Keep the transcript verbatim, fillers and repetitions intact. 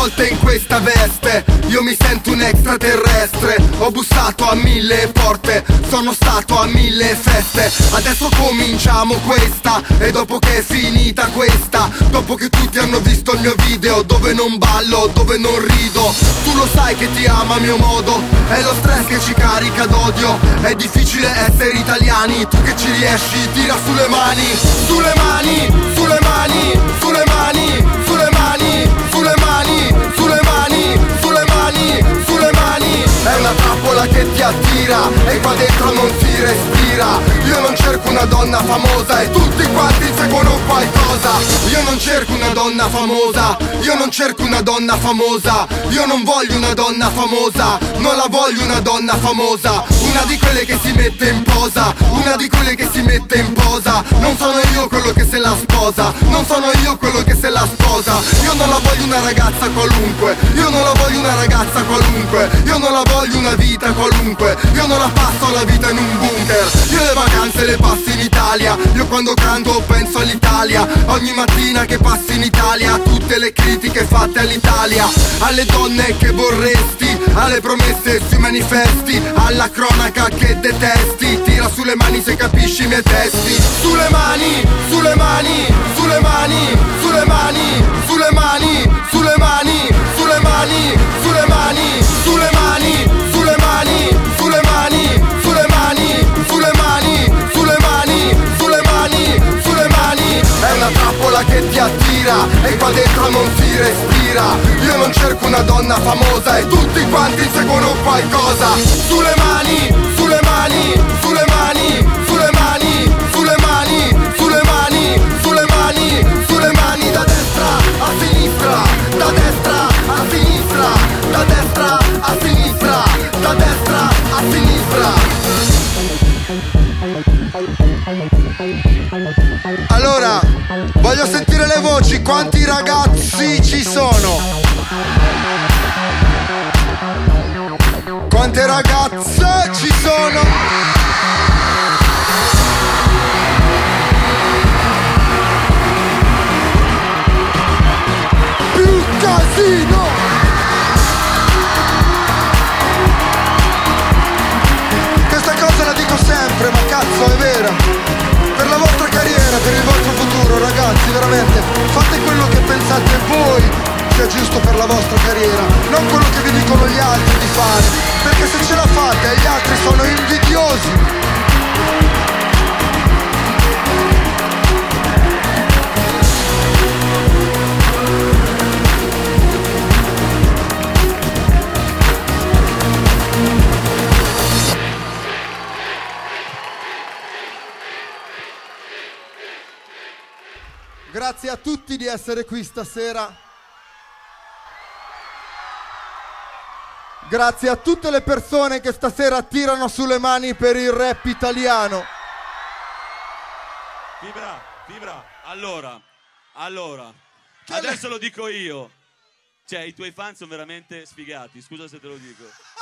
volte in questa veste. Io mi sento un extraterrestre. Ho bussato a mille porte, sono stato a mille feste. Adesso cominciamo questa, e dopo che è finita questa, dopo che tutti hanno visto il mio video dove non ballo, dove non rido, tu lo sai che ti amo a mio modo. È lo stress che ci carica d'odio. È difficile essere italiani, tu che ci riesci tira sulle mani, sulle mani, sulle mani, sulle mani, sulle mani, sulle mani, sulle mani, sulle mani, sulle mani. È una trappola che ti attira e qua dentro non si respira. Io non cerco una donna famosa e tutti quanti inseguono qualcosa. Io non cerco una donna famosa, io non cerco una donna famosa. Io non voglio una donna famosa, non la voglio una donna famosa. Una di quelle che si mette in posa, una di quelle che si mette in posa. Non sono io quello che se la sposa, non sono io quello che se la sposa. Io non la voglio una ragazza qualunque, io non la voglio una ragazza qualunque. Io non la voglio una vita qualunque, io non la passo la vita in un bunker. Io le vacanze le passo in Italia, io quando canto penso all'Italia. Ogni mattina che passi in Italia, tutte le critiche fatte all'Italia. Alle donne che vorresti, alle promesse sui manifesti, alla cronaca che detesti. Tira sulle mani se capisci i miei testi. Sulle mani, sulle mani, sulle mani, sulle mani, sulle mani, sulle mani, sulle mani, sulle mani, sulle mani, sulle mani, sulle mani, sulle mani, sulle mani, sulle mani, sulle mani, sulle mani. È una trappola che ti attira e qua dentro non si respira. Io non cerco una donna famosa e tutti quanti inseguono qualcosa. Sulle mani, sulle mani, sulle mani, sulle mani, sulle mani, sulle mani, sulle mani, sulle mani. Da destra a sinistra, da destra a sinistra, da destra a sinistra, da destra a sinistra. Allora, voglio sentire le voci, quanti ragazzi ci sono? Quante ragazze ci sono? Più casino! Questa cosa la dico sempre, ma cazzo è vera. Per la vostra carriera, per il vostro futuro, ragazzi, veramente fate quello che pensate voi sia giusto per la vostra carriera, non quello che vi dicono gli altri di fare, perché se ce la fate gli altri sono invidiosi. Grazie a tutti di essere qui stasera. Grazie a tutte le persone che stasera tirano sulle mani per il rap italiano. Fibra, Fibra, allora, allora, adesso lo dico io. Cioè, i tuoi fan sono veramente sfigati, scusa se te lo dico.